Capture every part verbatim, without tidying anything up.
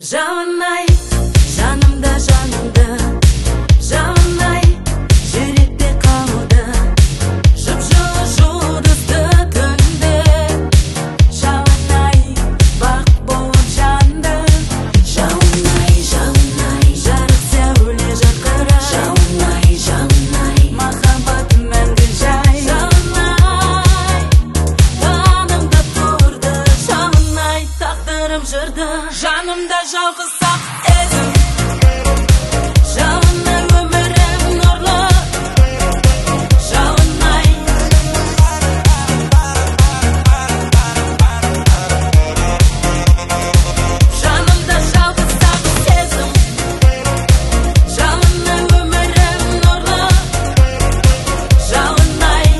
Жауынай, жанымда, жанымда, жауынай, жүректе қалды. Жұп-жылы жұлдызды түнде, жауынай, бақ болып жанды. Жауынай, жауынай, жарық сәуле жарқыра. Жауынай, жауынай, махаббатым мәңгі жай. Жауынай, танымда тұрды. Жауынай, тағдырым жырды. Жанымда жалғыз-ақ едім. Жауынай, өмірім нұрлы. Жауынай, жанымда жалғыз-ақ сезім. Жауынай, өмірім нұрлы. Жауынай,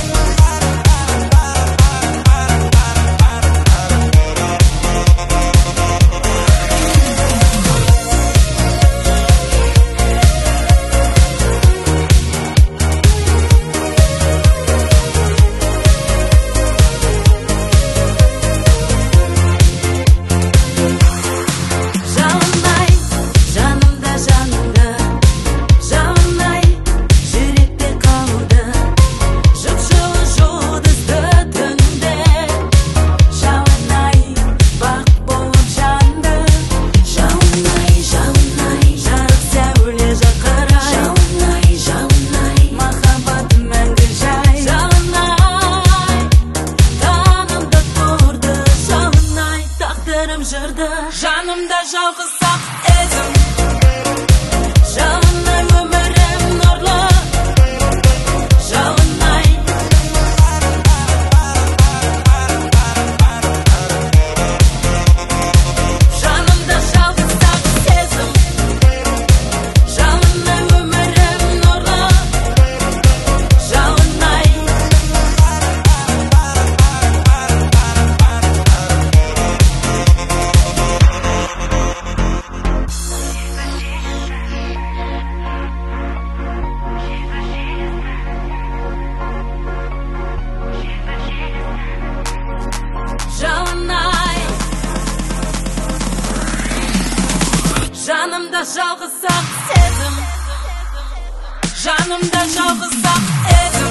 жауынай, жанымда, жанымда, жауынай, жүректе қалды. Жұп-жылы жұлдызды түнде, жауынай, бақ болып жанды. Жауынай, жауынай, жарық сәуле жарқыра. Жауынай, жауынай, махаббатым мәңгі жай. Жауынай, танымда тұрды. Жауынай, тағдырым жырды. Жанымда жалғыз-ақ едім. Жауынай, өмірім нұрлы. Жауынай, жанымда жалғыз-ақ сезім. Жауынай, өмірім нұрлы. Жауынай, жауынай, жанымда жалғыз-ақ сезім. Жанымда жалғыз-ақ едім.